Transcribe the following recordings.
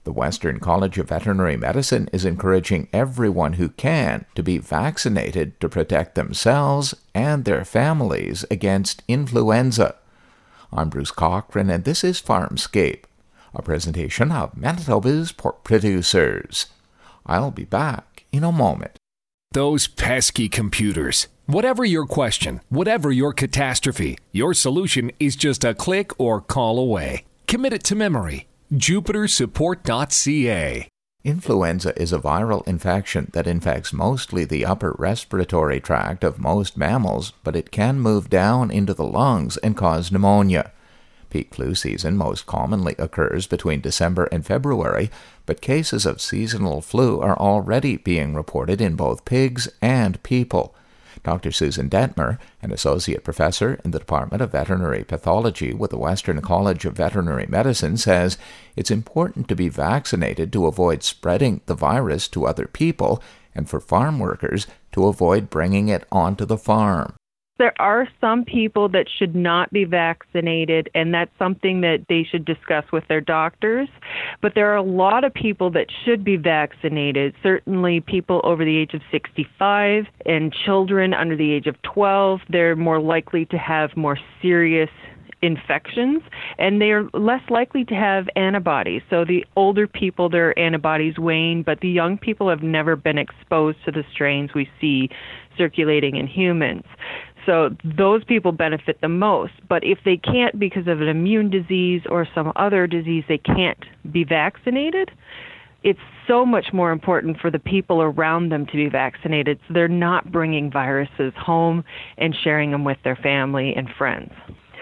The Western College of Veterinary Medicine is encouraging everyone who can to be vaccinated to protect themselves and their families against influenza. I'm Bruce Cochran, and this is Farmscape, a presentation of Manitoba's pork producers. I'll be back in a moment. Those pesky computers. Whatever your question, whatever your catastrophe, your solution is just a click or call away. Commit it to memory. JupiterSupport.ca. Influenza is a viral infection that infects mostly the upper respiratory tract of most mammals, but it can move down into the lungs and cause pneumonia. Peak flu season most commonly occurs between December and February, but cases of seasonal flu are already being reported in both pigs and people. Dr. Susan Detmer, an associate professor in the Department of Veterinary Pathology with the Western College of Veterinary Medicine, says it's important to be vaccinated to avoid spreading the virus to other people and for farm workers to avoid bringing it onto the farm. There are some people that should not be vaccinated, and that's something that they should discuss with their doctors. But there are a lot of people that should be vaccinated, certainly people over the age of 65 and children under the age of 12. They're more likely to have more serious infections, and they are less likely to have antibodies. So the older people, their antibodies wane, but the young people have never been exposed to the strains we see circulating in humans. So those people benefit the most. But if they can't, because of an immune disease or some other disease, they can't be vaccinated, it's so much more important for the people around them to be vaccinated so they're not bringing viruses home and sharing them with their family and friends.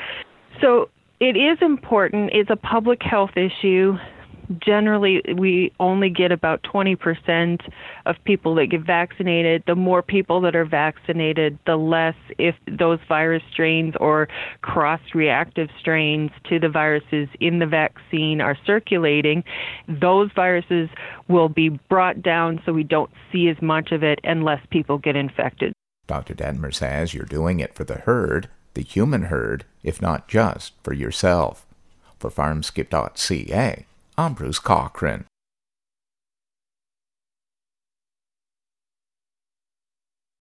So it is important. It's a public health issue. Generally, we only get about 20% of people that get vaccinated. The more people that are vaccinated, the less if those virus strains or cross-reactive strains to the viruses in the vaccine are circulating, those viruses will be brought down so we don't see as much of it and less people get infected. Dr. Detmer says you're doing it for the herd, the human herd, if not just for yourself. For Farmscape.ca, I'm Bruce Cochran.